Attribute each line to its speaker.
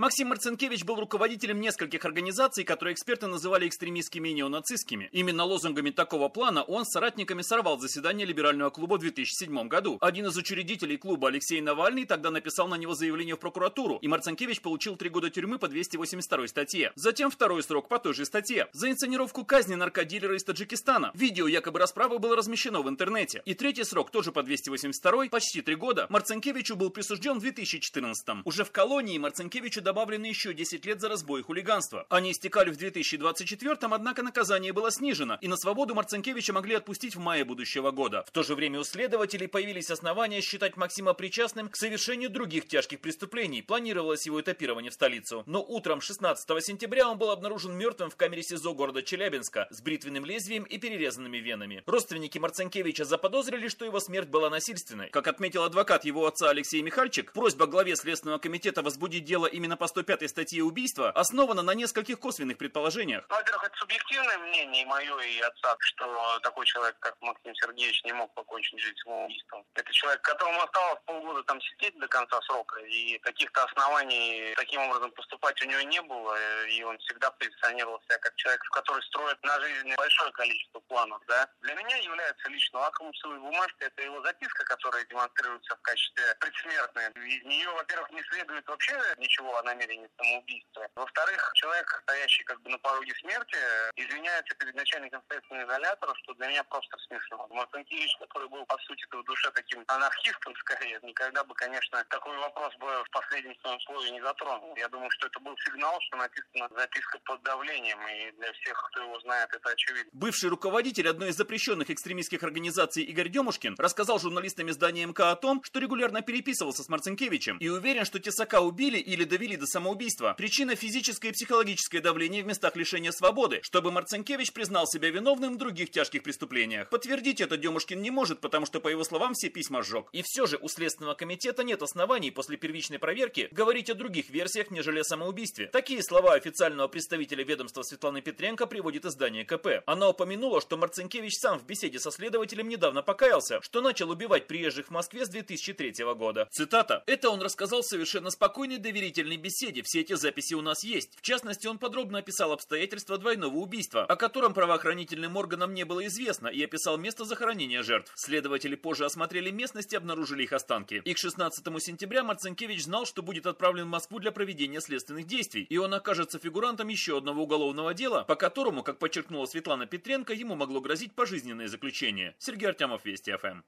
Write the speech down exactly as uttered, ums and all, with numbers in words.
Speaker 1: Максим Марцинкевич был руководителем нескольких организаций, которые эксперты называли экстремистскими и неонацистскими. Именно лозунгами такого плана он с соратниками сорвал заседание либерального клуба в две тысячи седьмом году. Один из учредителей клуба, Алексей Навальный, тогда написал на него заявление в прокуратуру, и Марцинкевич получил три года тюрьмы по двести восемьдесят второй статье. Затем второй срок по той же статье за инсценировку казни наркодилера из Таджикистана. Видео якобы расправы было размещено в интернете. И третий срок, тоже по двести восемьдесят второй, почти три года, Марцинкевичу был присужден в две тысячи четырнадцатом. Уже в колонии Марцинкевичу добавлено еще десять лет за разбой и хулиганство. Они истекали в две тысячи двадцать четвёртом, однако наказание было снижено, и на свободу Марцинкевича могли отпустить в мае будущего года. В то же время у следователей появились основания считать Максима причастным к совершению других тяжких преступлений. Планировалось его этапирование в столицу. Но утром шестнадцатого сентября он был обнаружен мертвым в камере СИЗО города Челябинска с бритвенным лезвием и перерезанными венами. Родственники Марцинкевича заподозрили, что его смерть была насильственной. Как отметил адвокат его отца Алексей Михальчик, просьба главе Следственного комитета возбудить дело именно по сто пятой статье убийства основана на нескольких косвенных предположениях.
Speaker 2: Во-первых, это субъективное мнение и мое, и отца, что такой человек, как Максим Сергеевич, не мог покончить жизнь самоубийством. Это человек, которому осталось полгода там сидеть до конца срока, и каких-то оснований таким образом поступать у него не было, и он всегда позиционировал себя как человек, который строит на жизнь большое количество планов, да. Для меня является лично лакмусовой бумажкой, это его записка, которая демонстрируется в качестве предсмертной. Из нее, во-первых, не следует вообще ничего о намерении самоубийства. Во-вторых, человек, стоящий как бы на пороге смерти, извиняется перед начальником следственного изолятора, что для меня просто смешно. Марцинкевич, который был, по сути, в душе таким анархистом, скорее, никогда бы, конечно, такой вопрос бы в последнем своем слове не затронул. Я думаю, что это был сигнал, что написана записка под давлением, и для всех, кто его знает, это очевидно.
Speaker 1: Бывший руководитель одной из запрещенных экстремистских организаций Игорь Демушкин рассказал журналистам издания МК о том, что регулярно переписывался с Марцинкевичем и уверен, что тесака убили или довели до самоубийства. Причина — физическое и психологическое давление в местах лишения свободы, чтобы Марцинкевич признал себя виновным в других тяжких преступлениях. Подтвердить это Демушкин не может, потому что, по его словам, все письма сжег. И все же у Следственного комитета нет оснований после первичной проверки говорить о других версиях, нежели о самоубийстве. Такие слова официального представителя ведомства Светланы Петренко приводит издание ка пэ. Она упомянула, что Марцинкевич сам в беседе со следователем недавно покаялся, что начал убивать приезжих в Москве с две тысячи третьего года. Цитата. «Это он рассказал в совершенно спокойной доверительной беседе. Все эти записи у нас есть. В частности, он подробно описал обстоятельства двойного убийства, о котором правоохранительным органам не было известно, и описал место захоронения жертв. Следователи позже осмотрели местность и обнаружили их останки. И к шестнадцатому сентября Марцинкевич знал, что будет отправлен в Москву для проведения следственных действий, и он окажется фигурантом еще одного уголовного дела, по которому, как подчеркнула Светлана Петренко, ему могло грозить пожизненное заключение». Сергей Артемов, Вести ФМ.